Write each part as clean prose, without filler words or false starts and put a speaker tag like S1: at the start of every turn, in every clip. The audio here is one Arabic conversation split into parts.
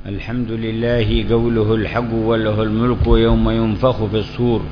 S1: الحمد لله قوله الحق وله الملك يوم ينفخ في الصور،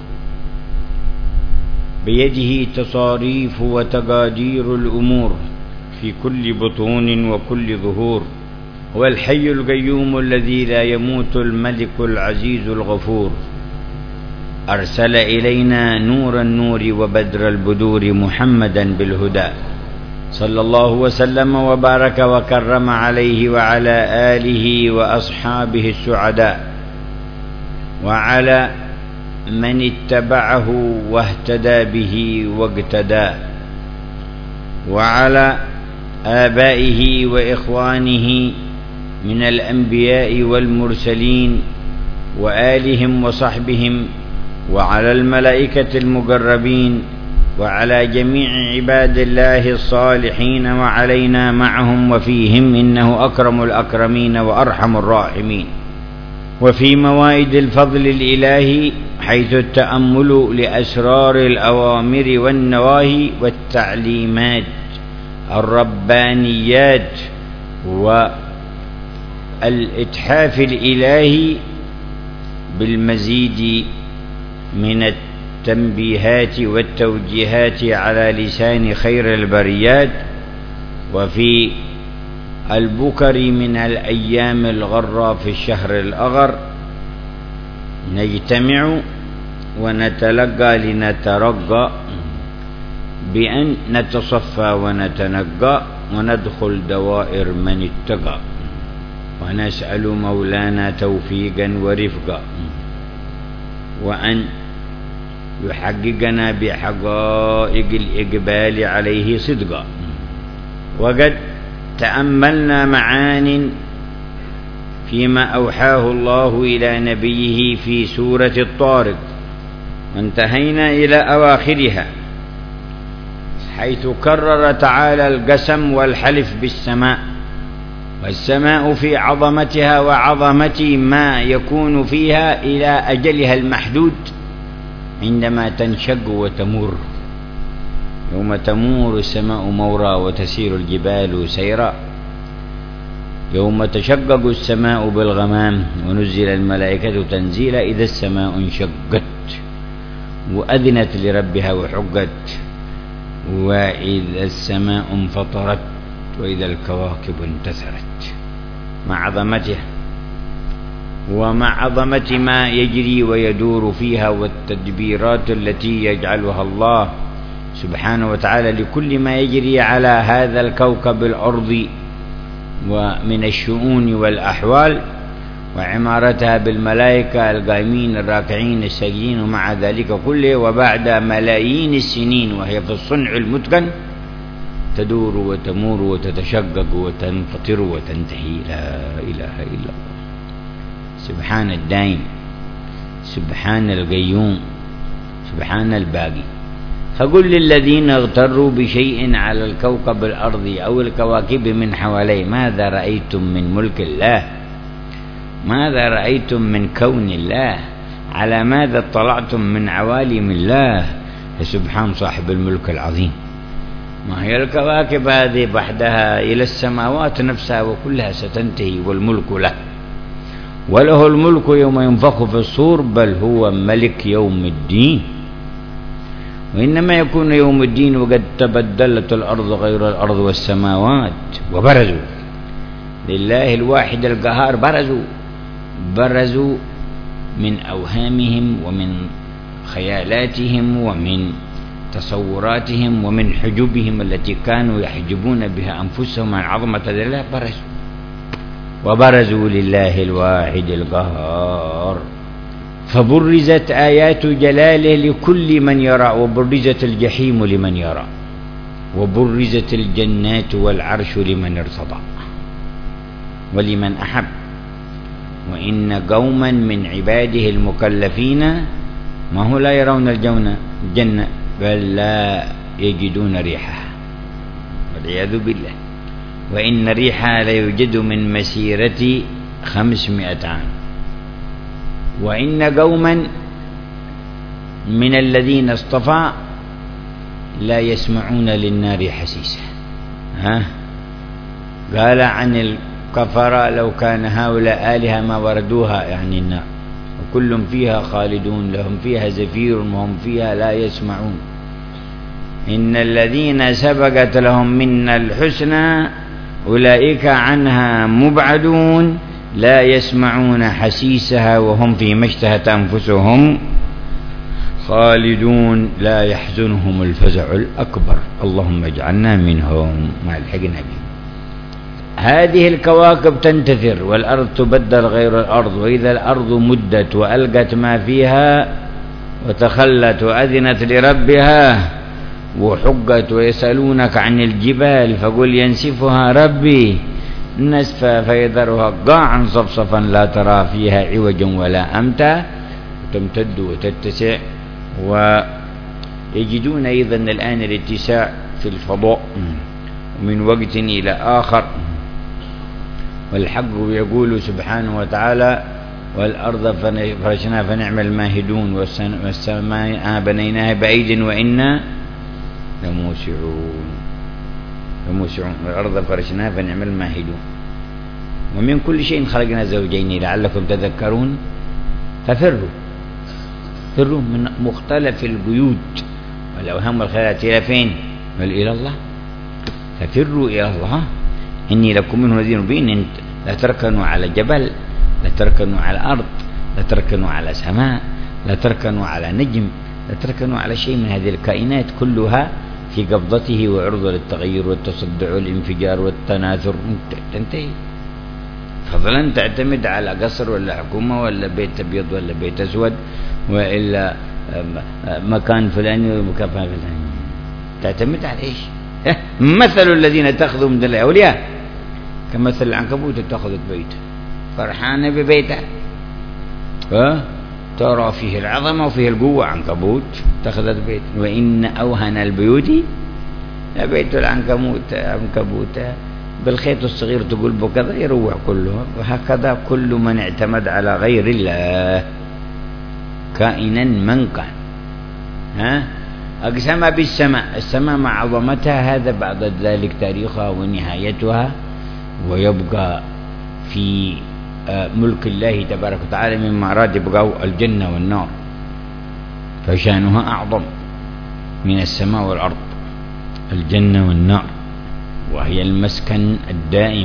S1: بيده تصاريف وتقادير الأمور في كل بطون وكل ظهور. هو الحي القيوم الذي لا يموت، الملك العزيز الغفور. أرسل إلينا نور النور وبدر البدور محمدا بالهدى، صلى الله وسلم وبارك وكرم عليه وعلى آله وأصحابه السعداء، وعلى من اتبعه واهتدى به واقتدى، وعلى آبائه وإخوانه من الأنبياء والمرسلين وآلهم وصحبهم، وعلى الملائكة المقربين، وعلى جميع عباد الله الصالحين، وعلينا معهم وفيهم، إنه أكرم الأكرمين وأرحم الراحمين. وفي موائد الفضل الإلهي حيث التأمل لأسرار الأوامر والنواهي والتعليمات الربانيات والإتحاف الإلهي بالمزيد من التنبيهات والتوجيهات على لسان خير البريات. وفي البكر من الأيام الغرة في الشهر الأغر نجتمع ونتلقى لنترقى بأن نتصفى ونتنقى وندخل دوائر من اتقى، ونسأل مولانا توفيقا ورفقا، وأن يحققنا بحقائق الإقبال عليه صدقا. وقد تأملنا معان فيما أوحاه الله إلى نبيه في سورة الطارق، وانتهينا إلى أواخرها حيث كرر تعالى القسم والحلف بالسماء، والسماء في عظمتها وعظمة ما يكون فيها إلى أجلها المحدود عندما تنشق وتمر. يوم تمور السماء مورا وتسير الجبال سيرا، يوم تشقق السماء بالغمام ونزل الملائكة تنزيلا، إذا السماء انشقت وأذنت لربها وحقت، وإذا السماء انفطرت، وإذا الكواكب انتثرت. مع عظمتها ومع عظمة ما يجري ويدور فيها والتدبيرات التي يجعلها الله سبحانه وتعالى لكل ما يجري على هذا الكوكب الأرضي ومن الشؤون والأحوال، وعمارتها بالملائكة القائمين الراكعين الساجدين. ومع ذلك كله وبعد ملايين السنين وهي في الصنع المتقن تدور وتمور وتتشقق وتنفطر وتنتهي. لا إله إلا الله، سبحان الدائم، سبحان القيوم، سبحان الباقي. فقل للذين اغتروا بشيء على الكوكب الأرضي أو الكواكب من حواليه، ماذا رأيتم من ملك الله؟ ماذا رأيتم من كون الله؟ على ماذا اطلعتم من عوالم الله؟ سبحان صاحب الملك العظيم. ما هي الكواكب هذه وحدها إلى السماوات نفسها وكلها ستنتهي، والملك له، وله الملك يوم ينفخ في الصور، بل هو ملك يوم الدين. وإنما يكون يوم الدين وقد تبدلت الأرض غير الأرض والسماوات، وبرزوا لله الواحد القهار. برزوا من أوهامهم ومن خيالاتهم ومن تصوراتهم ومن حجبهم التي كانوا يحجبون بها أنفسهم عن عظمة الله. وبرزوا لله الواحد القهار، فبرزت آيات جلاله لكل من يرى، وبرزت الجحيم لمن يرى، وبرزت الجنات والعرش لمن ارتضى ولمن أحب. وإن قوما من عباده المكلفين ما هو لا يرون الجنة بل لا يجدون ريحها والعياذ بالله. وإن ريحها لا يوجد من مسيرة 500 عام. وإن قوما من الذين اصطفى لا يسمعون للنار حسيسا. قال عن كفر لو كان هؤلاء آلهة ما وردوها يعني النار، وكل فيها خالدون لهم فيها زفير وهم فيها لا يسمعون. إن الذين سبقت لهم منا الحسنى أولئك عنها مبعدون لا يسمعون حسيسها وهم فيما اشتهت أنفسهم خالدون لا يحزنهم الفزع الأكبر. اللهم اجعلنا منهم مع الحقنا بهم. هذه الكواكب تنتثر والأرض تبدل غير الأرض، وإذا الأرض مدت وألقت ما فيها وتخلت وأذنت لربها وحقت، ويسألونك عن الجبال فقل ينسفها ربي نسفا فيذرها قاعا صفصفا لا ترى فيها عوجا ولا أمتا، تمتد وتتسع. ويجدون أيضا الآن الاتساع في الفضاء ومن وقت إلى آخر. والحق يقول سبحانه وتعالى والأرض فرشناها فنعم الماهدون والسماء بنيناها بأيد وإنا لموسعون. والأرض فرشناها فنعم الماهدون. ومن كل شيء خلقنا زوجين لعلكم تذكرون. ففروا من مختلف القيود والأوهام والخيالات إلى فين؟ إلى الله. ففروا إلى الله إني لكم منه نذير مبين. لا تركنوا على جبل، لا تركنوا على أرض، لا تركنوا على سماء، لا تركنوا على نجم، لا تركنوا على شيء من هذه الكائنات، كلها في قبضته وعرضة للتغير والتصدع والانفجار والتناثر تنتهي. فضلا تعتمد على قصر ولا حكومة ولا بيت أبيض ولا بيت أسود وإلا مكان فلاني ومكان فلاني، تعتمد على إيش؟ مثل الذين اتخذوا من دون الله أولياء كمثل العنكبوت اتخذت بيتا فرحانة ببيتها ترى فيه العظمة وفيه القوة. عنكبوت اتخذت بيت، وإن أوهن البيوت بيت العنكبوت بالخيط الصغير تقول بكذا يروع كله. وهكذا كل من اعتمد على غير الله كائنا من كان أقسم بالسماء، السماء مع عظمتها هذا بعد ذلك تاريخها ونهايتها، ويبقى في ملك الله تبارك وتعالى مما أراد يبقى الجنة والنار، فشانها أعظم من السماء والأرض. الجنة والنار وهي المسكن الدائم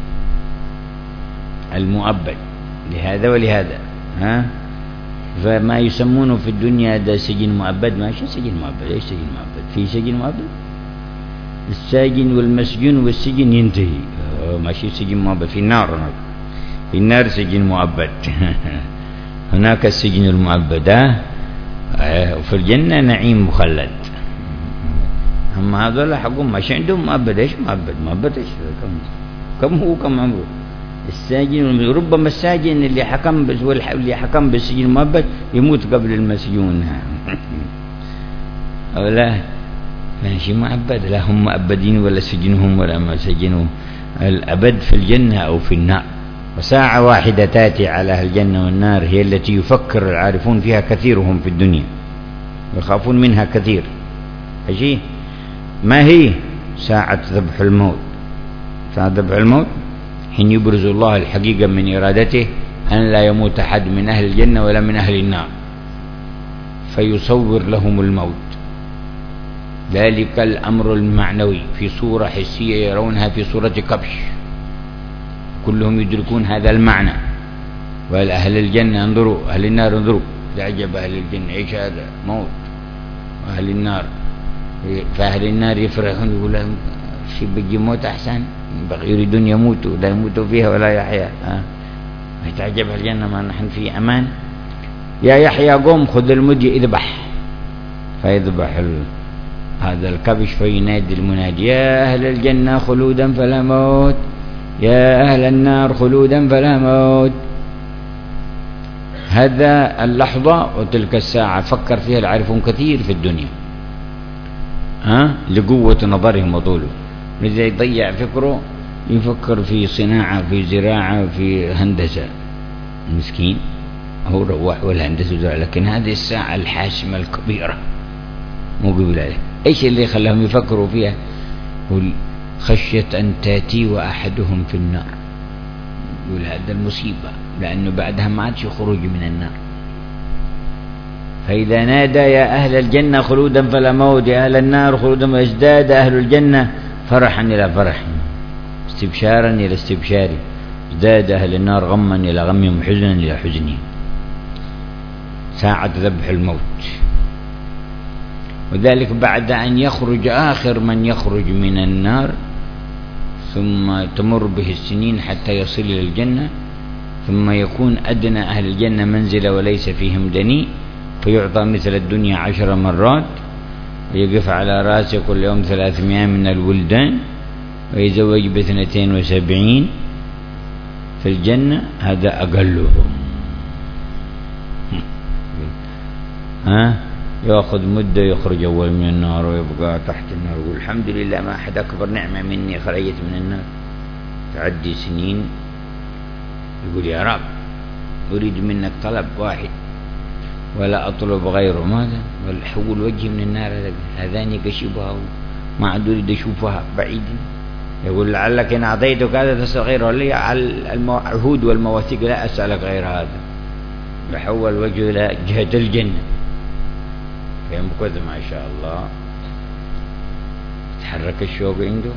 S1: المؤبد لهذا ولهذا. فما يسمونه في الدنيا ده سجن مؤبد، ما شو سجن مؤبد؟ ايش سجن مؤبد؟ في سجن مؤبد؟ الساجن والمسجون والسجن ينتهي، ماشي سجن مؤبد. في النار هناك، في النار سجن مؤبد هناك السجن المؤبد وفي الجنة نعيم مخلد. أما هذول حقهم ماشي عندهم مؤبد. ايش مؤبد؟ مؤبد ايش؟ كم هو كم عمره الساجن؟ ربما الساجن اللي حكم بالسجن المؤبد يموت قبل المسجون أو لا ماشي مؤبد. لا هم مؤبدين ولا سجنهم ولا ما سجنوا. الأبد في الجنة أو في النار. وساعة واحدة تأتي على أهل الجنة والنار هي التي يفكر العارفون فيها كثيرهم في الدنيا ويخافون منها كثير. أجي ما هي؟ ساعة ذبح الموت. ساعة ذبح الموت حين يبرز الله الحقيقة من إرادته أن لا يموت أحد من أهل الجنة ولا من أهل النار، فيصور لهم الموت. ذلك الأمر المعنوي في صورة حسية يرونها في صورة كبش، كلهم يدركون هذا المعنى. وأهل الجنة انظروا، أهل النار انظروا. تعجب أهل الجنة إيش هذا؟ موت. وأهل النار فأهل النار يفرحون يقول لهم شي بيجي موت أحسن، يريدون يموتوا لا يموتوا فيها ولا يحيا. يتعجب الجنة ما نحن في أمان. يا يحيى قوم خذ المدي اذبح، فيذبح هذا الكبش فينادي المنادي يا أهل الجنة خلودا فلا موت، يا أهل النار خلودا فلا موت. هذا اللحظة وتلك الساعة فكر فيها العارفون كثير في الدنيا لقوة نظرهم وطوله. لذا يضيع فكره يفكر في صناعة في زراعة في هندسة، مسكين هو روح والهندسة زراعة. لكن هذه الساعة الحاسمة الكبيرة مو قبل عليه. ايش اللي خلاهم يفكروا فيها؟ خشية أن تأتي وأحدهم في النار يقول هذا المصيبة، لأنه بعدها ما عادش خروج من النار. فإذا نادى يا أهل الجنة خلودا فلا موت، يا أهل النار خلودا، وازداد أهل الجنة فرحا إلى فرح، استبشارا إلى استبشار، ازداد أهل النار غما إلى غمهم، حزنا إلى حزنهم، ساعة ذبح الموت. وذلك بعد أن يخرج آخر من يخرج من النار، ثم تمر به السنين حتى يصل إلى الجنة، ثم يكون أدنى أهل الجنة منزلة وليس فيهم دني، فيعطى مثل الدنيا 10 مرات، ويقف على رأسه كل يوم 300 من الولدان، ويزوج ب72 في الجنة. هذا أقلهم. يأخذ مدة يخرج أول من النار ويبقى تحت النار، يقول الحمد لله ما أحد أكبر نعمة مني خرجت من النار. تعدي سنين يقول يا رب أريد منك طلب واحد ولا أطلب غيره، ماذا؟ والحول وجهي من النار هذاني كشبها ما عاد أريد أشوفها بعيدا. يقول لعلك إن أعطيتك هذا تسأل غيره، لي على العهود والمواثيق لا أسألك غير هذا. يحول وجهه إلى جهة الجنة، فيمكث ما شاء الله، تحرك الشوق عنده.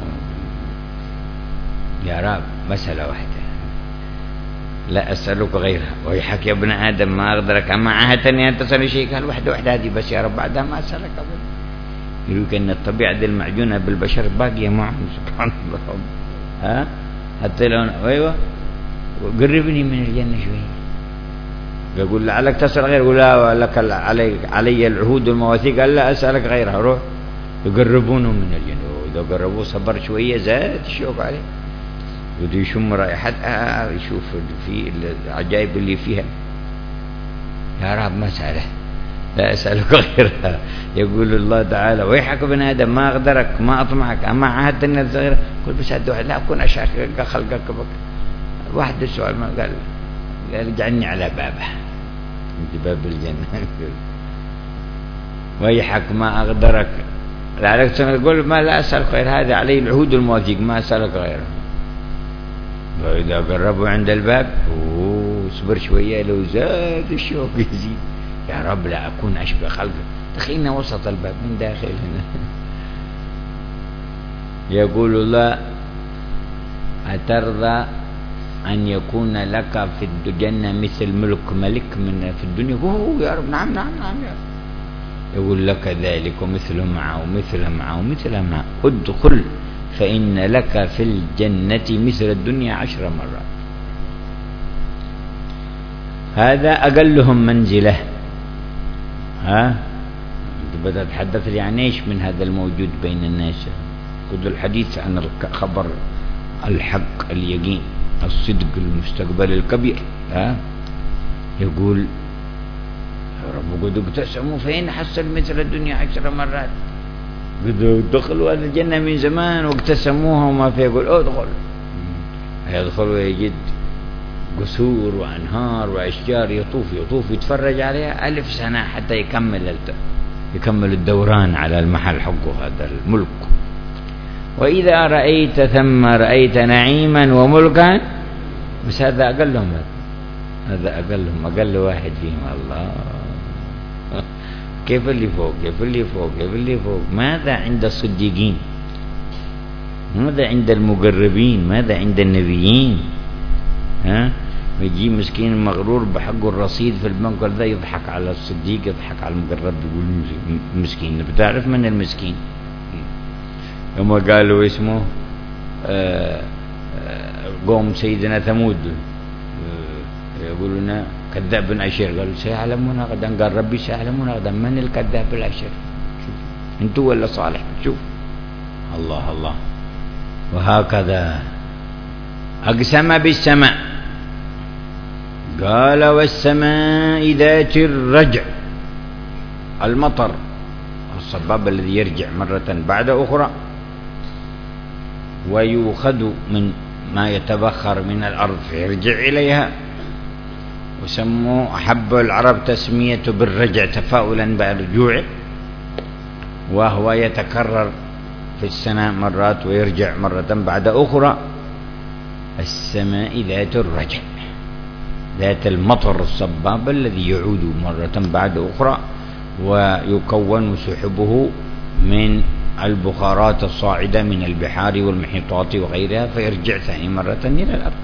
S1: يا رب مسألة واحدة لا أسألك غيرها، ويحك يا ابن آدم ما أقدرك أما عاهدتني أن تسأل شيء، قال واحدة هذه بس يا رب، بعدها ما أسألك أبدا. يقول أن الطبيعة دي المعجونة بالبشر باقية معهم سبحان الله. حتى لو أيوة قربني من الجنة شوية. يقول لعلك تسأل غير، يقول لا لك علي العهود والمواثيق، قال لا أسألك غيرها. روح يقربونه من الجنة، وإذا قربوه صبر شوية زاد الشوق عليه، وده يشم رائحتها، يشوف في العجائب اللي فيها. يا رب مسألة لا أسألك غيرها. يقول الله تعالى ويحك ابن آدم ما أقدرك ما أطمعك أما عاهدتني الصغيرة، قل بس هذا واحد لا أكون أشاركك خلقك بك. واحد السؤال ما قال اجعلني على بابه عند باب الجنة. ويحك ما أقدرك لعلك تقول ما لا أسألك غير هذا علي العهود والمواثيق ما أسألك غيره. وإذا قربوا عند الباب اصبر شوية، لو زاد الشوق يزيد. يا رب لا أكون أشبه خلقك، دخلنا وسط الباب من داخل هنا. يقول الله أترضى أن يكون لك في الجنة مثل ملك ملك من في الدنيا؟ يا رب نعم نعم نعم يا رب. يقول لك ذلك ومثل معه ومثل معه ومثل معه، ادخل فإن لك في الجنة مثل الدنيا 10 مرات. هذا أقلهم منزلة. بدأت أتحدث لي عن إيش من هذا الموجود بين الناس. كل الحديث عن خبر الحق اليقين الصدق المستقبل الكبير. يقول يا رب قد اقتسموا فإن حصل مثل الدنيا 10 مرات. قد دخلوا الجنة من زمان واقتسموها وما في. يقول ادخل. يدخل ويجد قصور وأنهار وأشجار، يطوف يتفرج عليها 1000 سنة حتى يكمل الدوران على المحل حقه هذا الملك. وإذا رأيت ثم رأيت نعيما وملكا، بس هذا أقلهم، هذا أقلهم، أقل واحد فيهم. الله كيف اللي فوق، كيف اللي فوق، كيف اللي فوق. ماذا عند الصديقين؟ ماذا عند المقربين؟ ماذا عند النبيين؟ ويجي مسكين مغرور بحقه الرصيد في البنك، ذا يضحك على الصديق، يضحك على المقرب، يقول مسكين. بتعرف من المسكين؟ يوم قالوا اسمه قوم سيدنا ثمود يقولون كذاب أشر، قالوا سيعلمون غدا. قال ربي سيعلمون غدا من الكذاب الأشر. شوف انتوا ولا صالح؟ شوف الله الله. وهكذا أقسم بالسماء، قال والسماء ذات الرجع، المطر الصباب الذي يرجع مرة بعد أخرى، ويؤخذ من ما يتبخر من الأرض فيرجع إليها. وسموا أحب العرب تسميته بالرجع تفاؤلا بالرجوع، وهو يتكرر في السنة مرات ويرجع مرة بعد أخرى. السماء ذات الرجع، ذات المطر الصباب الذي يعود مرة بعد أخرى، ويكون سحبه من البخارات الصاعدة من البحار والمحيطات وغيرها، فيرجع ثاني مرة إلى الأرض.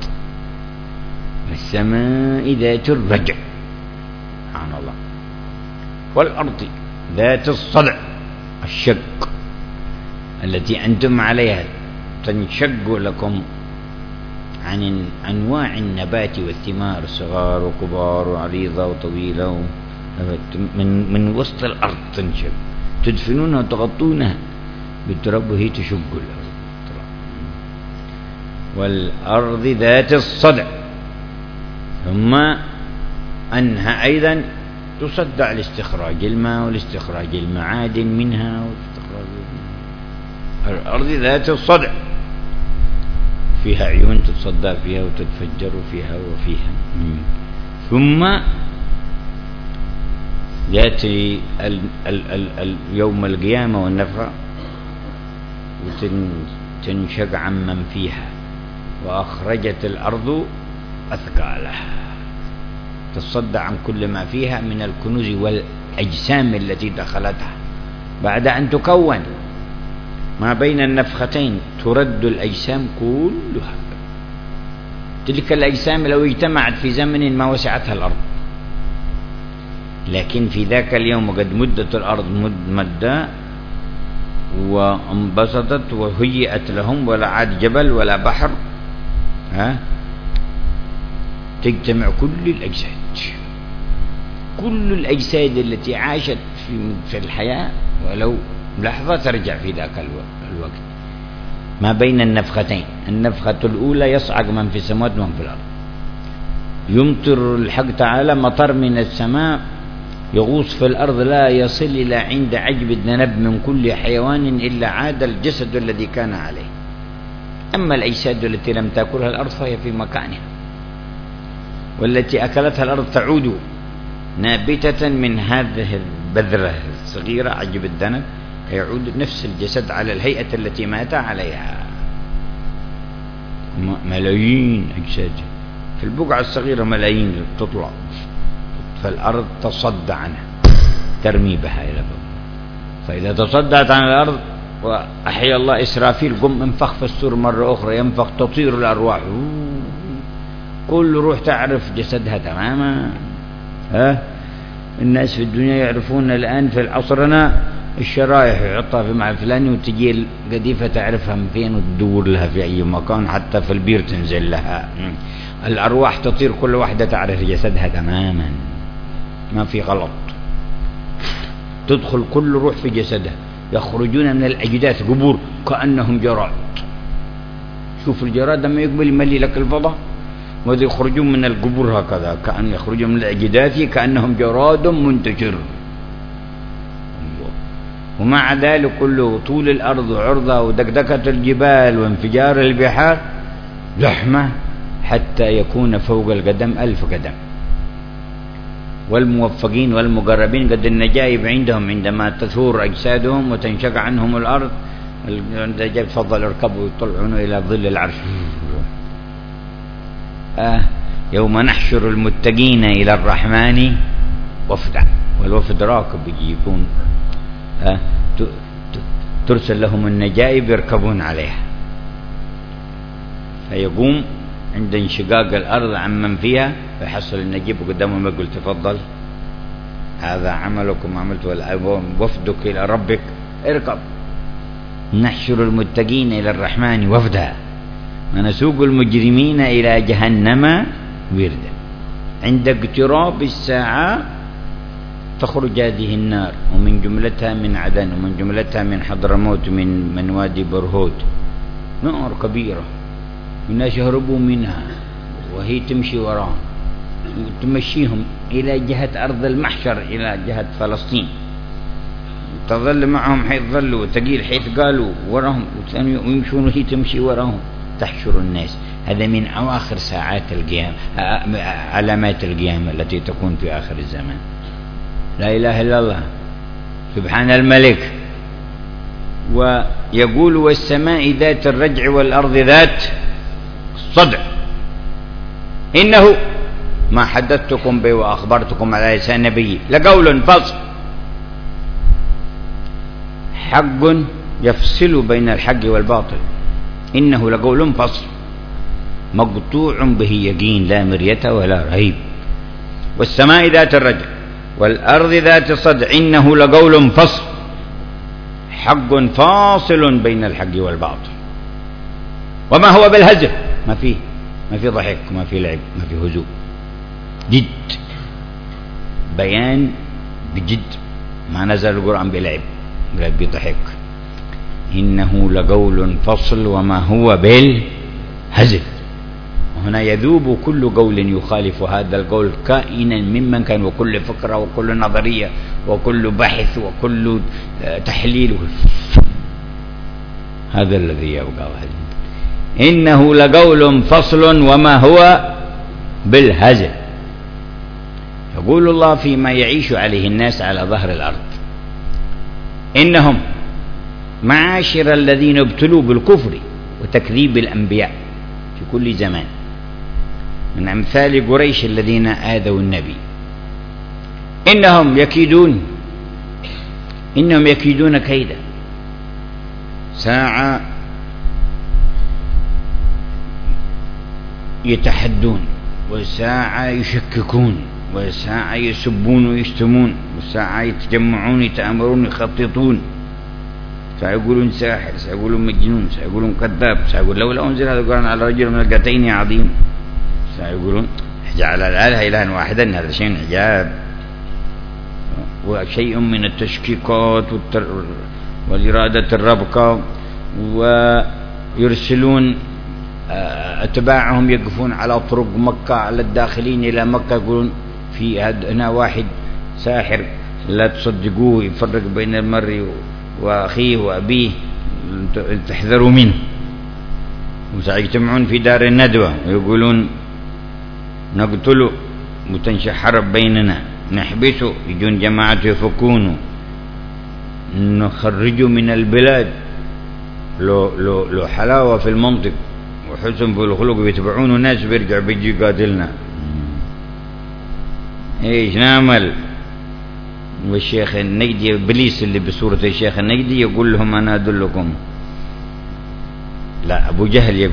S1: السماء ذات الرجع، سبحان الله. والأرض ذات الصدع، الشق التي أنتم عليها، تنشق لكم عن أنواع النبات والثمار، صغار وكبار وعريضة وطويلة، من وسط الأرض تنشق، تدفنونها وتغطونها بالتراب وهي تشق الأرض. والأرض ذات الصدع، ثم أنها أيضا تصدع لاستخراج الماء ولاستخراج المعادن منها الأرض ذات الصدع، فيها عيون تتصدع فيها وتتفجر فيها وفيها. ثم يأتي يوم القيامة والنفخة وتنشق عمن فيها، وأخرجت الأرض أثقالها، تصدع عن كل ما فيها من الكنوز والأجسام التي دخلتها بعد أن تكون. ما بين النفختين ترد الأجسام كلها. تلك الأجسام لو اجتمعت في زمن ما وسعتها الأرض، لكن في ذاك اليوم قد مدت الأرض مدة وانبسطت وهيئت لهم، ولا عاد جبل ولا بحر، تجتمع كل الأجساد التي عاشت في الحياة ولو لحظة ترجع في ذاك الوقت. ما بين النفختين، النفخة الأولى يصعق من في السماوات ومن في الأرض، يمطر الحق تعالى مطر من السماء يغوص في الأرض لا يصل إلى عند عجب الذنب من كل حيوان إلا عاد الجسد الذي كان عليه. أما الأجساد التي لم تأكلها الأرض فهي في مكانها، والتي أكلتها الأرض تعود نابتة من هذه البذرة الصغيرة عجب الذنب، يعود نفس الجسد على الهيئة التي مات عليها. ملايين أجساد في البقعة الصغيرة، ملايين تطلع، فالأرض تصدى عنها ترمي بها إلى فوق. فإذا تصدت عن الأرض وأحيا الله إسرافيل، قم انفخ في السور مرة أخرى، ينفخ تطير الأرواح، كل روح تعرف جسدها تماما. الناس في الدنيا يعرفون الآن في عصرنا الشرائح يحطها في مع فلاني، وتجي القذيفة تعرفها من فين وتدور لها في أي مكان، حتى في البير تنزل لها. الأرواح تطير، كل واحدة تعرف جسدها تماما، ما في غلط. تدخل كل روح في جسدها، يخرجون من الأجداث قبور كأنهم جراد. شوف الجراد لما يقبل يملي لك الفضاء، وذي يخرجون من القبور هكذا، كأن يخرجون من الأجداث كأنهم جراد منتشر. ومع ذلك كله طول الأرض وعرضها ودكدكة الجبال وانفجار البحار زحمة حتى يكون فوق القدم 1000 قدم. والموفقين والمقربين قد النجائب عندهم عندما تثور أجسادهم وتنشق عنهم الأرض، النجائب تفضل اركبوا ويطلعون إلى ظل العرش. يوم نحشر المتقين إلى الرحمن وفدا، والوفد راكب يجيبون، ترسل لهم النجائب يركبون عليها، فيقوم عند انشقاق الأرض عمن فيها، فيحصل النجيب قدامهم يقول تفضل هذا عملكم عملت وفدك إلى ربك اركب. نحشر المتقين إلى الرحمن وفدا ونسوق المجرمين إلى جهنم وردا. عند اقتراب الساعة تخرج هذه النار، ومن جملتها من عدن، ومن جملتها من حضرموت، من وادي برهود، نار كبيرة، والناس يهربوا منها وهي تمشي وراهم وتمشيهم إلى جهة أرض المحشر، إلى جهة فلسطين، تظل معهم حيث ظلوا وتقيل حيث قالوا وراهم، ويمشون وهي تمشي وراهم تحشر الناس. هذا من أواخر ساعات القيامة، علامات القيامة التي تكون في آخر الزمان. لا إله إلا الله، سبحان الملك. ويقول والسماء ذات الرجع والأرض ذات الصدع. إنه ما حدثتكم به وأخبرتكم على لسان نبي لقول فصل، حق يفصل بين الحق والباطل. إنه لقول فصل مقطوع به يقين لا مرية ولا ريب. والسماء ذات الرجع والأرض ذات الصدع إنه لقول فصل حق فاصل بين الحق والباطل. وما هو بالهزل، ما فيه ضحك وما فيه لعب، ما فيه هزوء، جد، بيان بجد. ما نزل القرآن بلعب ولا بضحك. إنه لقول فصل وما هو بالهزل. هنا يذوب كل قول يخالف هذا القول كائنا ممن كان، وكل فكرة وكل نظرية وكل بحث وكل تحليل. هذا الذي يبقى. إنه لقول فصل وما هو بالهزل. يقول الله فيما يعيش عليه الناس على ظهر الأرض: إنهم معاشر الذين ابتلوا بالكفر وتكذيب الأنبياء في كل زمان، من أمثال قريش الذين آذوا النبي، إنهم يكيدون كيدا. ساعة يتحدون، وساعة يشككون، وساعة يسبون ويشتمون، وساعة يتجمعون يتآمرون يخططون. سيقولون ساحر، سيقولون مجنون، سيقولون كذاب، سيقول لولا أنزل هذا القرآن على رجل من القريتين عظيم، سيقولون جعل الآلهة إلها واحدا، هذا شيء عجاب. وشيء من التشكيكات والإرادة الربكة. ويرسلون أتباعهم يقفون على طرق مكة على الداخلين إلى مكة، يقولون في هنا واحد ساحر لا تصدقوه، يفرق بين المرء وأخيه وأبيه، تحذروا منه. وسيجتمعون في دار الندوة ويقولون نقتله وتنشأ حرب بيننا، نحبسه، يجون جماعة يفكونه، نخرجه من البلاد. لو حلاوة في المنطق وحسن في الخلق بيتبعونه ناس بيرجع بيجي قاتلنا. ايش نعمل؟ والشيخ النجدي إبليس اللي بصورة الشيخ النجدي يقول لهم أنا أدلكم. لا، أبو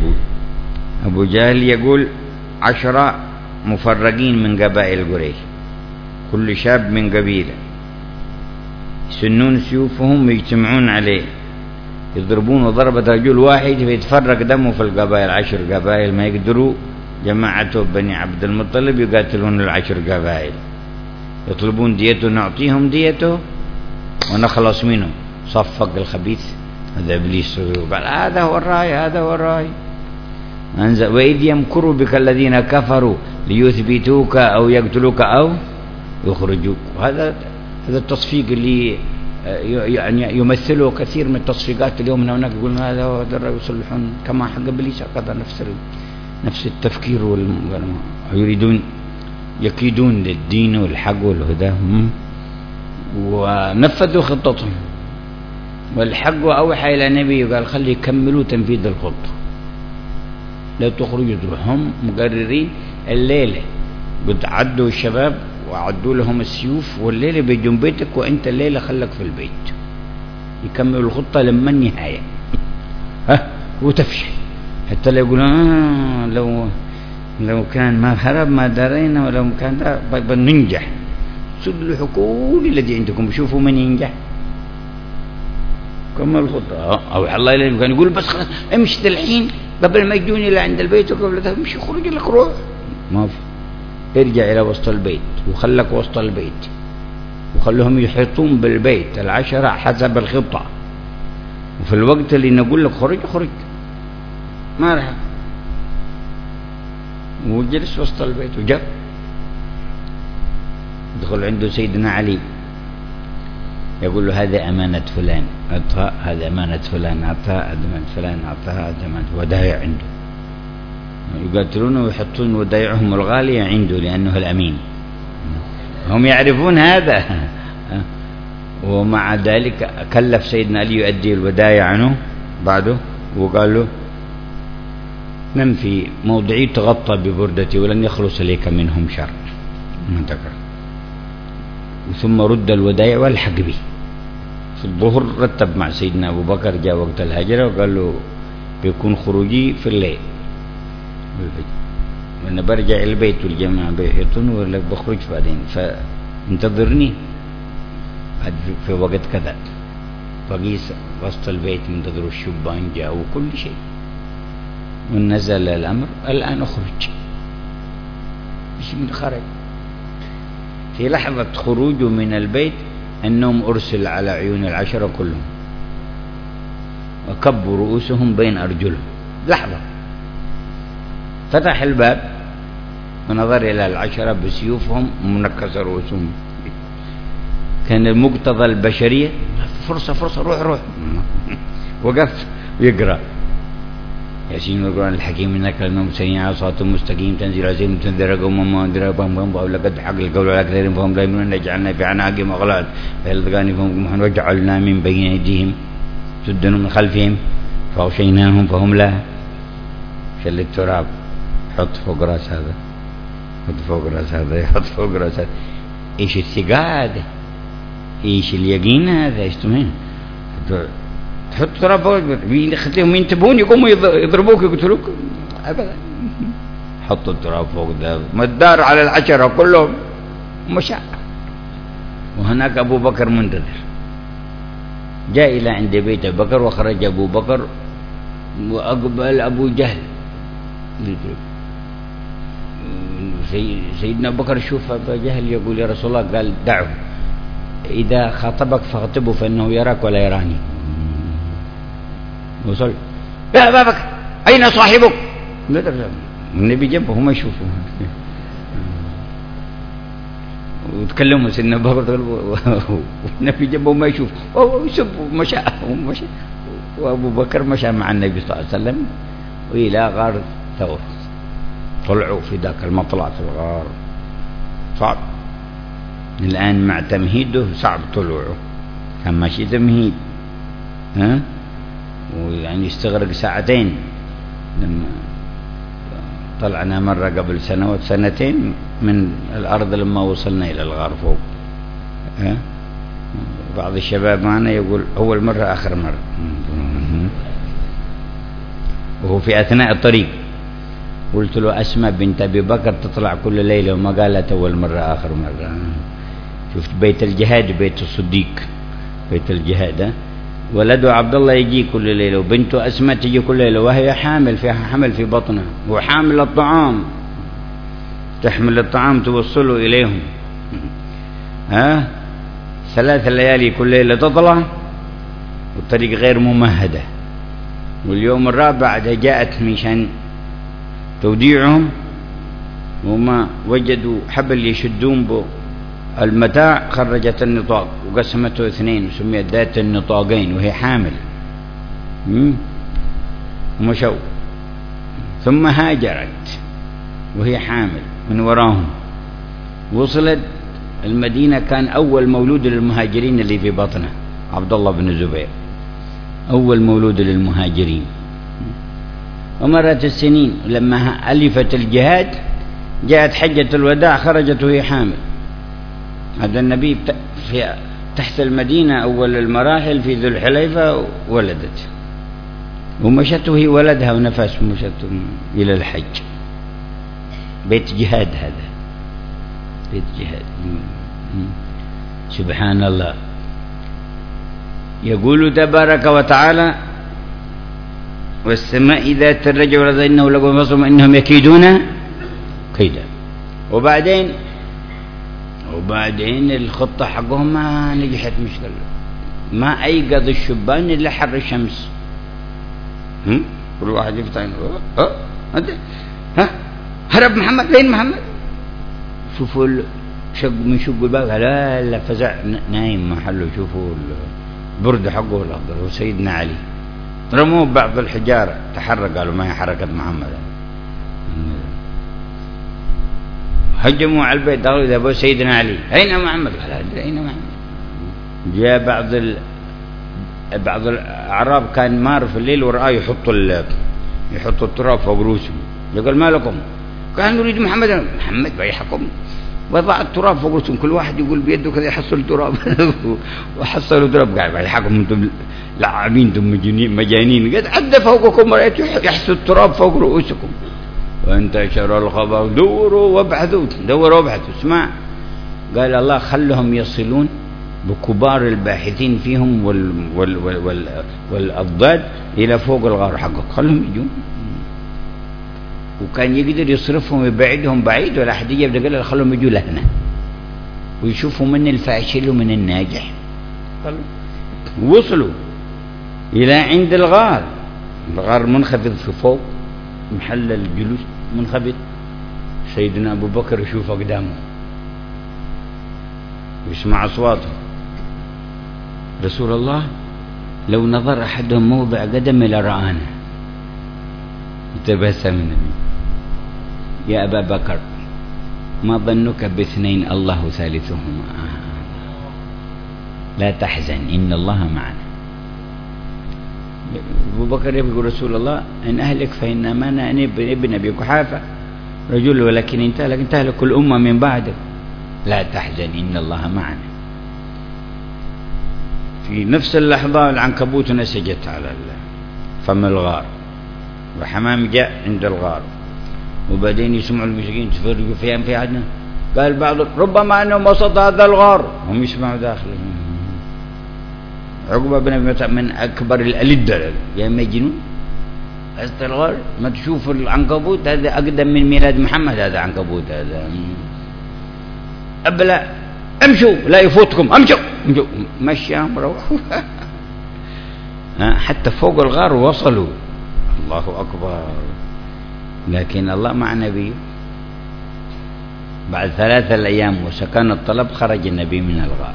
S1: جهل يقول 10 مفرقين من قبائل قريش، كل شاب من قبيلة، يسنون سيوفهم ويجتمعون عليه، يضربون ضربة رجل واحد فيتفرق دمه في القبائل. 10 قبائل ما يقدروا جماعته بني عبد المطلب يقاتلون 10 قبائل، يطلبون ديته، نعطيهم ديته ونخلص منه. صفق الخبيث هذا إبليس وقال هذا هو الرأي. وإذ يمكر بك الذين كفروا ليثبتوك أو يقتلوك أو يخرجوك. هذا التصفيق اللي يمثله كثير من التصفيقات اليوم هنا هناك، يقولون هذا هو الرأي، يصلحون كما حق إبليس قدر نفس التفكير يريدون يكيدون للدين والحق والهدى، ونفذوا خطتهم. والحق أوحى إلى النبي قال خلي يكملوا تنفيذ الخطة، لا تخرجوا هم مقررين. الليلة قد عدوا الشباب وعدوا لهم السيوف، والليلة بيجون بيتك وانت الليلة خلك في البيت، يكملوا الخطة لما النهاية وتفشل. حتى لا يقولون لو كان ما هرب ما درينا، ولو كان ده بننجح. صلحوا كل الذي عندكم، شوفوا من ينجح. كمل الخطة. أو الله إليه كان يقول بس خلاص امشي الحين قبل ما يجوني إلى عند البيت، وقبل ده امشي خرج لك روح. ما في، ارجع إلى وسط البيت وخلك وسط البيت، وخلهم يحيطون بالبيت 10 حسب الخطة، وفي الوقت اللي نقول لك خرج ما رح، وجلس وسط البيت. وجاء دخل عنده سيدنا علي يقول له هذا أمانة فلان أعطها، هذا أمانة فلان أعطها، هذا أمانة فلان أعطها، هذا أمانة ودايع عنده. يقاتلونه ويحطون ودايعهم الغالية عنده لأنه الأمين. هم يعرفون هذا. ومع ذلك كلف سيدنا علي يؤدي الودايع عنه بعده، وقال له نم في موضعي تغطى ببردتي ولن يخلص إليك منهم شر. ثم رد الودائع والحق بي. في الظهر رتب مع سيدنا أبو بكر، جاء وقت الهجرة وقال له بيكون خروجي في الليل وأنا برجع البيت والجماعة بيحيطون ولا بخرج بعدين، فانتظرني في وقت كذا. فقيس وسط البيت منتظر الشبان جاء وكل شيء، ونزل الأمر الآن أخرج. مش من خرج في لحظة خروجه من البيت النوم أرسل على عيون العشرة كلهم وكبوا رؤوسهم بين أرجلهم. لحظة فتح الباب ونظر إلى العشرة بسيوفهم منكسة رؤوسهم. كان المقتضى البشرية فرصة روح وقف يقرأ ياسين والقرآن الحكيم إنك لمن سميع صوت مستقيم تنزيل عزيز تنذر قوما ما أنذر بهم لقد حق القول على كثير فهم لا يؤمنون جعلنا في أعناقهم أغلالا فيلتقان فهم وجعلنا من بين أيديهم سدا من خلفهم فغشيناهم فهم لا. شل التراب حط فوق راس هذا، حط فوق راس هذا، يحط فوق راس هذا. إيش الثقة هذا؟ إيش اليقين هذا؟ إيش تمين تحط تراب فوق يخليهم ينتبهون يقوموا يضربوك يقتلوك أبدا. حط التراب فوق ده مدار على العشرة كلهم مشى. وهناك أبو بكر منتظر. جاء إلى عند بيت أبو بكر وخرج أبو بكر وأقبل أبو جهل يضرب. سيدنا أبو بكر شوف أبو جهل يقول يا رسول الله، قال دعه إذا خاطبك فاخطبه فإنه يراك ولا يراني. وصل يا أبا بكر أين صاحبك؟ النبي جنبه هم يشوفوا وتكلموا سيدنا أبو بكر والنبي جنبه ما يشوف ويسبوا مشى. وأبو بكر مشى مع النبي صلى الله عليه وسلم وإلى غار ثور. طلعوا في ذاك المطلع في الغار صعب. الآن مع تمهيده صعب طلوعه، كان ماشي تمهيد ويعني يستغرق ساعتين. لما طلعنا مرة قبل سنة وسنتين من الأرض لما وصلنا إلى الغار فوق. بعض الشباب معنا يقول أول مرة آخر مرة، وهو في أثناء الطريق. قلت له أسماء بنت أبي بكر تطلع كل ليلة وما قالت أول مرة آخر مرة. شفت بيت الجهاد بيت الصديق بيت الجهاد. ولده عبد الله يجي كل ليلة وبنته أسماء تجي كل ليلة وهي حامل، فيها حمل في بطنها وحامل الطعام، تحمل الطعام توصله إليهم. 3 ليالي كل ليلة تطلع والطريق غير ممهدة. واليوم الرابع جاءت مشان توديعهم وما وجدوا حبل يشدون به المتاع، خرجت النطاق وقسمته 2 وسميت ذات النطاقين وهي حامل. ومشوا ثم هاجرت وهي حامل من وراهم. وصلت المدينة، كان أول مولود للمهاجرين اللي في بطنه عبد الله بن الزبير، أول مولود للمهاجرين. ومرت السنين لما ألفت الجهاد جاءت حجة الوداع، خرجت وهي حامل. هذا النبي في تحت المدينة أول المراحل في ذو الحليفة ولدت، ومشت وهي ولدها ونفس ومشت إلى الحج. بيت جهاد هذا، بيت جهاد. سبحان الله. يقول تبارك وتعالى والسماء ذات الرجع والأرض إنه لقوم فصل إنهم يكيدون كيدا. وبعدين الخطة حقهم ما نجحت. مشكلة ما أيقظ الشبان إلا حر الشمس. كل واحد يفتح هرب محمد، فين محمد؟ شوفوا من شق الباب، لا فزع نايم محله. شوفوا البرد حقه الأخضر. وسيدنا علي رموه بعض الحجارة تحرك، قالوا ما هي حركة محمد. هجموا على البيت قالوا إذا أبو سيدنا علي أين محمد؟ قال أين محمد؟ جاء بعض الأعراب كان مار في الليل ورآه يحط يحطوا التراب فوق رؤوسهم. يقول ما لكم؟ قال نريد محمد بيحكم. وضع التراب فوق رؤوسهم، كل واحد يقول بيده كذا يحصل تراب وحصلوا تراب. قاعد بيحكم انتم لعابين، انتم مجانين. قد عدى فوقكم رأيت يحصل التراب فوق رؤوسكم. وانتشر الخبر دوروا وابحثوا اسمع. قال الله خلهم يصلون بكبار الباحثين فيهم والأضداد إلى فوق الغار حقه، خلهم يجون. وكان يقدر يصرفهم ويبعدهم بعيد ولا أحد يجي يبدأ قال خلهم يجوا لهنا ويشوفوا من الفاشل ومن الناجح. وصلوا إلى عند الغار منخفض في فوق، محل الجلوس منخفض. سيدنا أبو بكر يشوف أقدامه ويسمع أصواته. رسول الله لو نظر أحدهم موضع قدم لرآنا. تبسم النبي: يا أبا بكر ما ظنك باثنين الله ثالثهما، لا تحزن إن الله معنا. أبو بكر يقول رسول الله إن أهلك فإن معنا ابن أبي قحافة رجل ولكن انتهلك كل أمة من بعدك، لا تحزن إن الله معنا. في نفس اللحظة العنكبوت نسجت على فم الغار، وحمام جاء عند الغار، وبعدين يسمعوا المشركين تفرقوا في عدنا. قال بعض ربما أنهم وسط هذا الغار، هم يسمعوا داخله. عقبة بن أبي معيط من أكبر الألدة يا مجنون، وسط الغار ما تشوف العنكبوت هذا أقدم من ميلاد محمد. هذا عنكبوت هذا أبلا امشوا لا يفوتكم، امشوا مشى روحوا حتى فوق الغار وصلوا. الله أكبر. لكن الله مع نبيه. بعد 3 أيام وسكن الطلب خرج النبي من الغار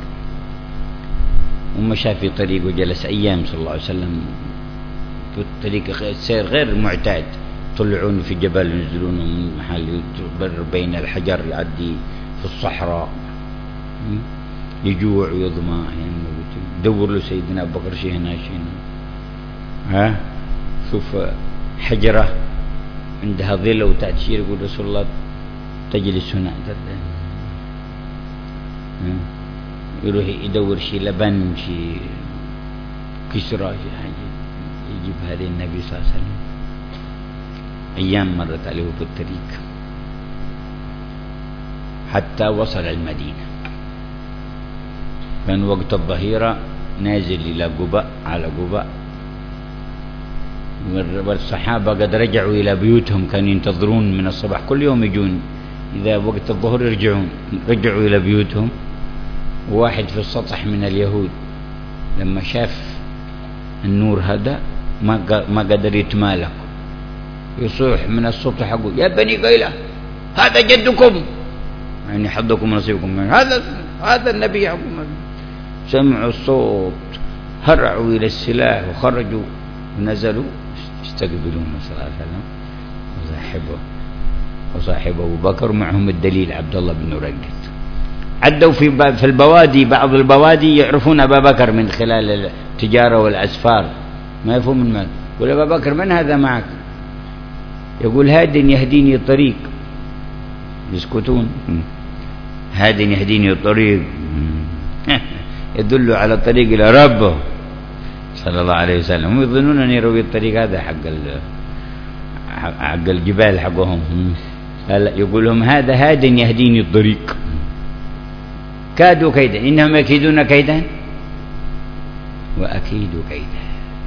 S1: ومشى في طريق وجلس أيام صلى الله عليه وسلم في طريق سير غير معتاد. طلعون في جبل ينزلون من محل بين الحجر، يعدي في الصحراء، يجوع ويظمأ. دور له سيدنا أبو بكر شيء هنا شيء هنا. شوف حجرة عندها ظل وتأشير، يقول رسول الله تجلس هنا. يروح يدور شيء لبن شيء كسرى شيء حاجة يجيب هذه النبي صلى الله عليه وسلم. أيام مرت عليه في الطريق حتى وصل المدينة. كان وقت الظهيرة نازل إلى قباء على قباء، والصحابة قد رجعوا إلى بيوتهم. كانوا ينتظرون من الصباح كل يوم يجون، إذا وقت الظهر رجعوا إلى بيوتهم. وواحد في السطح من اليهود لما شاف النور هذا ما قدر يتمالك، يصيح من السطح يقول يا بني قيلة هذا جدكم، يعني حظكم نصيبكم من هذا النبي يعقوب. سمعوا الصوت هرعوا إلى السلاح وخرجوا ونزلوا يستقبلون صلى الله عليه وسلم وصاحبه أبو بكر معهم الدليل عبد الله بن رقد. عدوا في البوادي، بعض البوادي يعرفون أبا بكر من خلال التجارة والأسفار، ما يفهم من مال. يقول أبا بكر من هذا معك؟ يقول هاد يهديني الطريق. يسكتون. هاد يهديني الطريق يدل على الطريق إلى ربه صلى الله عليه وسلم. هم يظنون أن يروي الطريق هذا حق الجبال حقهم. يقول لهم هذا هاد يهديني الطريق. كادوا كيدا إنهم يكيدون كيدا وأكيد كيدا.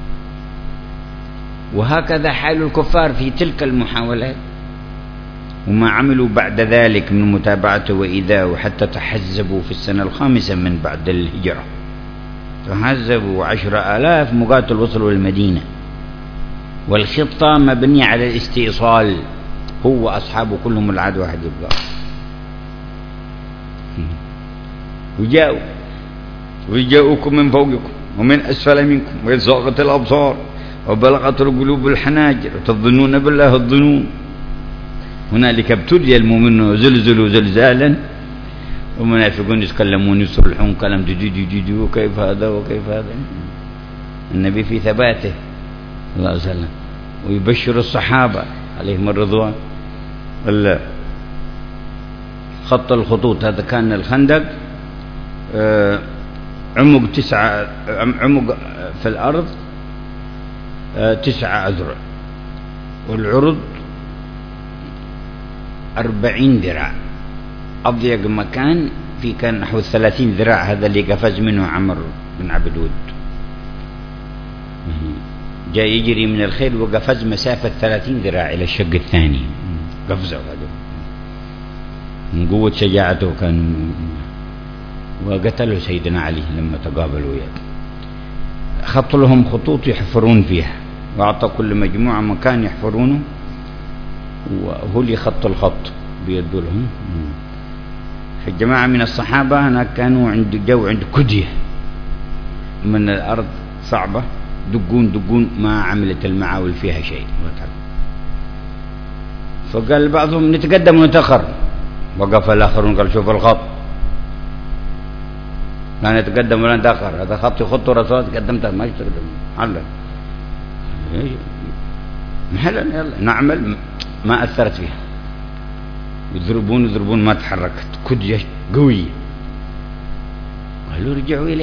S1: وهكذا حال الكفار في تلك المحاولات، وما عملوا بعد ذلك من متابعته وإيذاءه، حتى تحزبوا في السنة 5 من بعد الهجرة. تحزبوا 10,000 مقاتل وصلوا للمدينة، والخطة مبنية على الاستئصال. هو أصحابه كلهم العدو واحد يبقى. وجاءوكم من فوقكم ومن أسفل منكم وإذ زاغت الأبصار وبلغت القلوب الحناجر وتظنون بالله الظنون. هنالك ابتلي المؤمنون وزلزلوا زلزالا والمنافقون يتكلمون يصلحون كلام دي وكيف هذا وكيف هذا. النبي في ثباته صلى الله عليه وسلم ويبشر الصحابة عليهم الرضوان. خط الخطوط هذا كان الخندق، عمق في الأرض 9 أذرع، والعرض 40 ذراع. أضيق مكان في كان نحو 30 ذراع، هذا اللي قفز منه عمرو بن عبد الود، جاء يجري من الخيل وقفز مسافة 30 ذراع إلى الشق الثاني، قفزه هذا من قوة شجاعته كان. وقتله سيدنا علي لما تقابلوا وياه. خط لهم خطوط يحفرون فيها، وأعطى كل مجموعة مكان يحفرونه، وهو اللي خط الخط بيدوا لهم. الجماعة من الصحابة هناك كانوا عند كدية من الأرض صعبة، دقون ما عملت المعاول فيها شيء. فقال بعضهم نتقدم ونتأخر، وقف الآخرون قال شوف الخط، لا نتقدم ولا نتأخر، هذا خط يخط رسول تقدمت ما تقدم حلا محلا يلا نعمل. ما أثرت فيها، يضربون ما تحركت، كدية قوية. قالوا رجعوا إليه،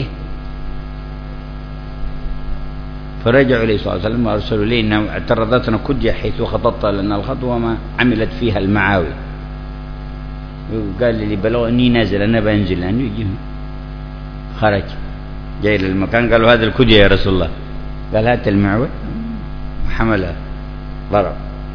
S1: فرجعوا إليه صلى الله عليه وسلم وأرسلوا إليه إنه اعترضتنا كدية حيث خططت لنا الخطوة ما عملت فيها المعاوي. قال لي بلغ أني نازل، أنا بنزل أنه يجيهم. خرج جاي للمكان، قالوا هذا الكدية يا رسول الله. قال هات المعول، حملها ضرب،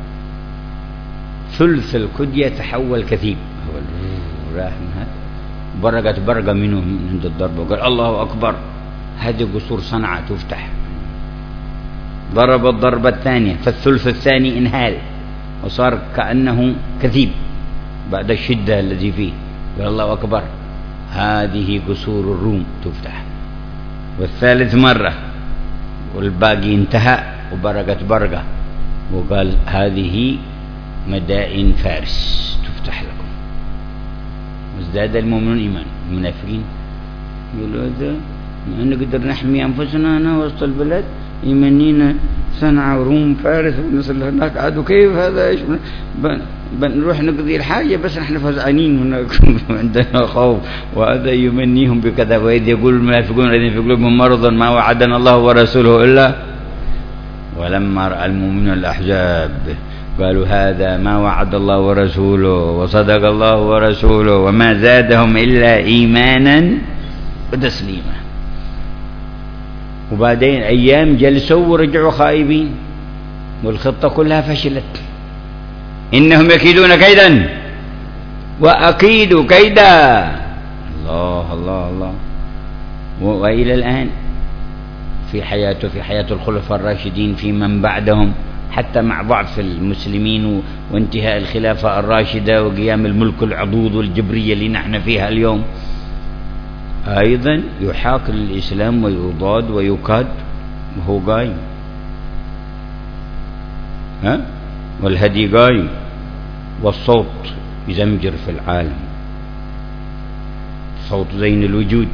S1: ثلث الكدية تحول كثيب، راح من هذا برقة منه من عند الضرب. وقال الله أكبر، هذه قصور صنعاء تفتح. ضرب الضربة الثانية، فالثلث الثاني انهال وصار كأنه كثيب بعد الشدة الذي فيه. قال الله أكبر، هذه قصور الروم تفتح. والثالث مرة، والباقي انتهى وبرقة، وقال هذه مدائن فارس تفتح لكم. وازداد المؤمنون إيمان. المنافقين يقولوا هذا ما نقدر نحمي أنفسنا هنا وسط البلد، يمنينا صنعاء وروم فارس ونصل هناك عدو، كيف هذا؟ ايش بنروح نقضي الحاجة بس نحن فزعانين هناك عندنا خوف، وهذا يمنيهم بكذا. وإذ يقول المنافقون الذين في قلوبهم مرض ما وعدنا الله ورسوله إلا. ولما رأى المؤمنون الأحزاب قالوا هذا ما وعد الله ورسوله وصدق الله ورسوله وما زادهم إلا إيمانا وتسليما. وبعدين أيام جلسوا ورجعوا خائبين، والخطة كلها فشلت. إنهم يكيدون كيدا وأكيد كيدا. الله الله الله. وإلى الآن في حياة الخلفاء الراشدين في من بعدهم، حتى مع ضعف المسلمين وانتهاء الخلافة الراشدة وقيام الملك العضوض والجبرية اللي نحن فيها اليوم، أيضا يحاك الإسلام ويضاد ويكاد وهو قايم. والهدي قايم، والصوت يزمجر في العالم، صوت زين الوجود،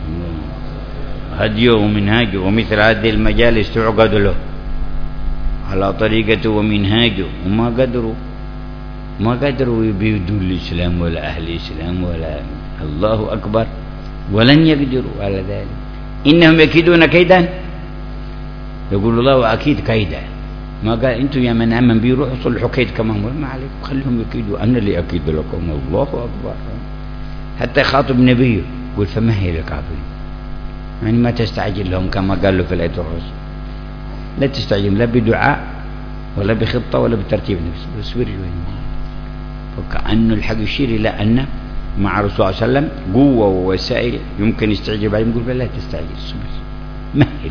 S1: هديه ومنهاجه. ومثل هذه المجالس تعقد له على طريقته ومنهاجه، وما قدروا يبيدوا الإسلام ولا أهل الإسلام ولا الله أكبر، ولن يقدروا على ذلك. إنهم يكيدون كيدا، يقول الله أكيد كيدا. ما قال أنتم يا من آمن بي روحوا صلحوا كيد كمان، ما عليكم خليهم يكيدوا، أنا اللي أكيد لكم. الله أكبر. حتى يخاطب نبيه يقول فمهل الكافرين، يعني ما تستعجل لهم كما قال له في الآية الرسول، لا تستعجل لا بدعاء ولا بخطة ولا بترتيب نفس، اصبر شوي. فكأنه الحق يشير إلى أن مع الرسول صلى الله عليه وسلم قوة ووسائل يمكن يستعجل بعدين، يقول لا تستعجل، اصبر مهل.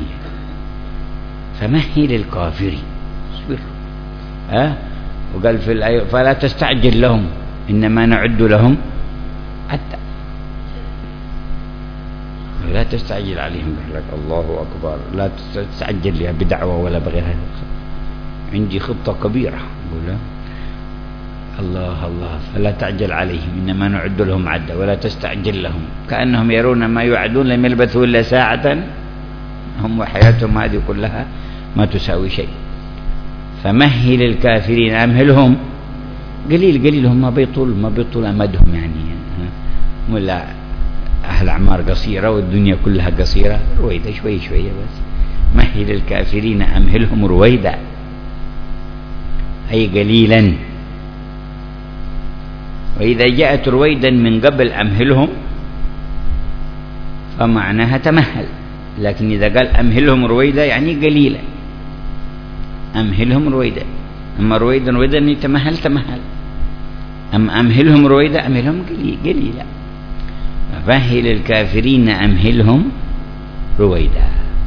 S1: فمهل الكافرين، اصبر. وقال في الآية فلا تستعجل لهم إنما نعد لهم حتى لا تستعجل عليهم بحلك. الله أكبر. لا تستعجل لها بدعوة ولا بغيرها، عندي خطة كبيرة. يقول الله الله فلا تعجل عليهم إنما نعد لهم عدة ولا تستعجل لهم. كأنهم يرون ما يوعدون لم يلبثوا إلا ساعة هم وحياتهم هذه كلها ما تساوي شيء. فمهل الكافرين أمهلهم قليل هم ما بيطول أمدهم يعني ولا أهل أعمار قصيرة والدنيا كلها قصيرة، رويدا شوية بس. مهل الكافرين أمهلهم رويدا أي قليلا. وإذا جاءت رويدا من قبل أمهلهم فمعناها تمهل، لكن إذا قال أمهلهم رويدا يعني قليلا. أمهلهم رويدا، أما رويدا أني تمهل أما أمهلهم رويدا أمهلهم قليلا. فمهل الكافرين أمهلهم رويدا.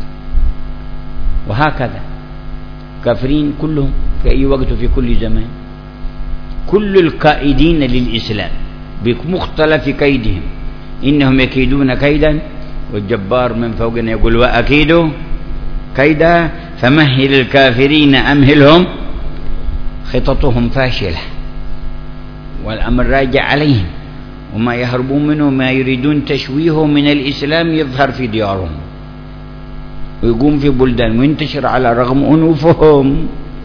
S1: وهكذا كافرين كلهم في أي وقت وفي كل زمان، كل الكائدين للإسلام بمختلف كيدهم، إنهم يكيدون كيدا والجبار من فوقنا يقول وأكيد كيدا. فمهل الكافرين أمهلهم خططهم فاشلة والأمر راجع عليهم، وما يهربون منه ما يريدون تشويهه من الإسلام يظهر في ديارهم ويقوم في بلدان وينتشر على رغم أنوفهم.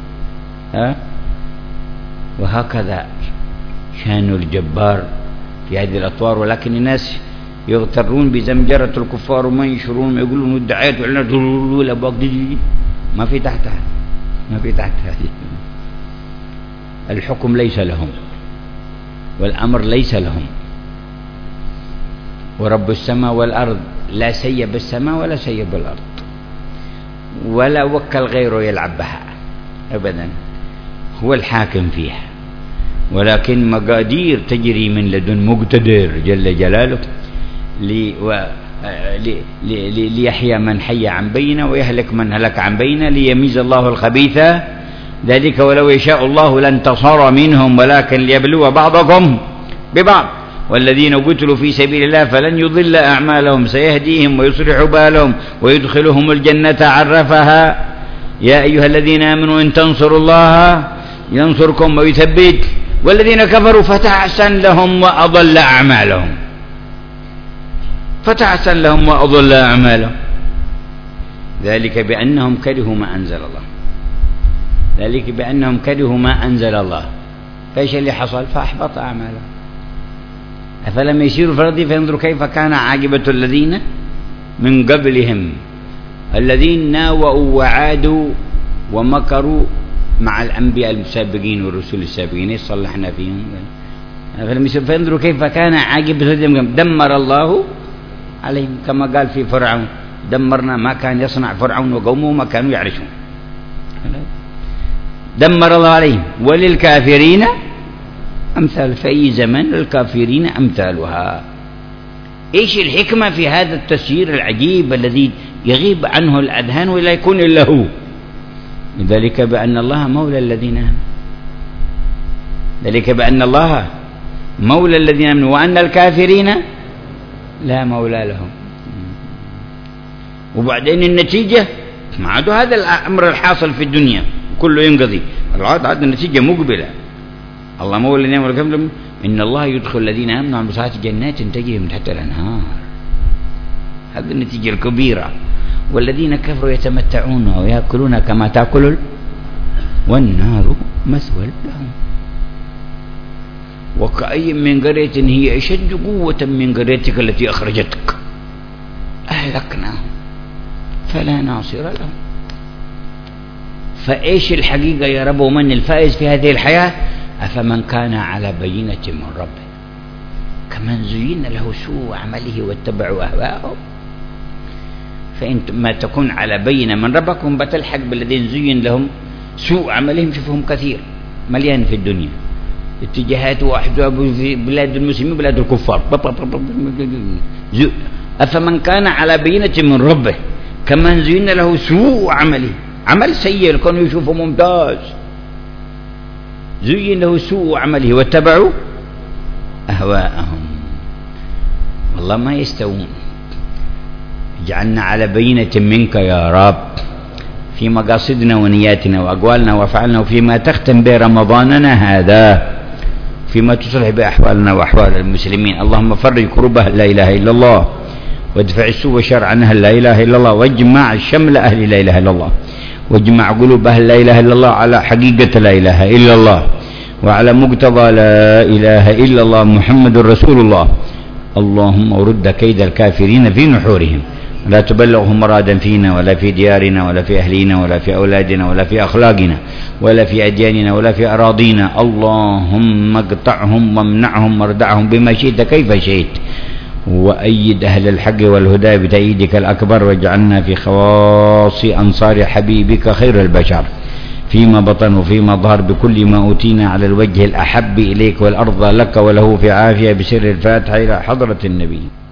S1: وهكذا شان الجبار في هذه الأطوار. ولكن الناس يغترون بزمجرة الكفار وما ينشرون يقولون الدعايات وعلنا الأبواق دي ما في تحتها الحكم ليس لهم والأمر ليس لهم. ورب السماء والأرض لا سيب السماء ولا سيب الأرض ولا وكل غيره يلعب بها أبدا، هو الحاكم فيها. ولكن مقادير تجري من لدن مقتدر جل جلاله ليحيى من حي عن بينه ويهلك من هلك عن بينه ليميز الله الخبيث. ذلك ولو يشاء الله لانتصر منهم ولكن ليبلو بعضكم ببعض. والذين قتلوا في سبيل الله فلن يضل أعمالهم سيهديهم ويصلح بالهم ويدخلهم الجنة عرفها. يا أيها الذين آمنوا إن تنصروا الله ينصركم ويثبت. والذين كفروا فتحسن لهم وأضل أعمالهم ذلك بأنهم كرهوا ما أنزل الله فإيش اللي حصل؟ فأحبط أعمالهم. أفلم يسيروا في الأرض فينظروا كيف كان عاقبة الذين من قبلهم الذين ناوأوا وعادوا ومكروا مع الأنبياء السابقين والرسل السابقين صلحنا فيهم. أفلم يسيروا فينظروا كيف كان عاقبة الذين دمر الله عليهم كما قال في فرعون دمرنا ما كان يصنع فرعون وقومه ما كانوا يعرشون. دمر الله عليهم. وللكافرين أمثال، في أي زمن للكافرين أمثالها. إيش الحكمة في هذا التسيير العجيب الذي يغيب عنه الأذهان ولا يكون إلا هو؟ ذلك بأن الله مولى الذين آمنوا وأن الكافرين لا مولى لهم. وبعدين النتيجة ما عاد هذا الأمر الحاصل في الدنيا كله ينقضي، عاد النتيجة مقبلة. الله مولى الذين آمنوا إن الله يدخل الذين آمنوا وعملوا الصالحات جنات تجري من تحتها الأنهار. هذه النتيجة الكبيرة. والذين كفروا يتمتعون ويأكلون كما تأكل والنار مثوى لهم. وكأي من قرية هي أشد قوة من قريتك التي أخرجتك أهلكناهم فلا ناصر لهم. فإيش الحقيقة يا رب ومن الفائز في هذه الحياة؟ أفمن كان على بينة من ربه كمن زين له سوء عمله واتبعوا أهواءهم. فإن ما تكون على بينة من ربكم بتلحق بالذين زين لهم سوء عملهم. شوفهم كثير مليان في الدنيا اتجاهات وأحزاب في بلاد المسلمين وبلاد الكفار. أفمن كان على بينة من ربه كمن زين له سوء عمله، عمل سيء كانوا يشوفوا ممتاز، زين له سوء عمله واتبعوا أهواءهم. والله ما يستوون. اجعلنا على بينة منك يا رب في مقاصدنا ونياتنا وأقوالنا وأفعالنا وفيما تختم به رمضاننا هذا، فيما تصلح بأحوالنا وأحوال المسلمين. اللهم فرج كربها لا إله إلا الله، وادفع السوء والشر عنها لا إله إلا الله، واجمع شمل أهل لا إله إلا الله، واجمع قلوب أهل لا إله إلا الله على حقيقة لا إله إلا الله وعلى مقتضى لا إله إلا الله محمد رسول الله. اللهم ورد كيد الكافرين في نحورهم، لا تبلغهم مرادا فينا ولا في ديارنا ولا في أهلينا ولا في أولادنا ولا في أخلاقنا ولا في أدياننا ولا في أراضينا. اللهم اقطعهم وامنعهم واردعهم بما شئت كيف شئت، وأيد أهل الحق والهدى بتأييدك الأكبر، واجعلنا في خواص أنصار حبيبك خير البشر فيما بطن وفيما ظهر بكل ما أوتينا على الوجه الأحب إليك والأرض لك وله في عافية بسر الفاتحة إلى حضرة النبي.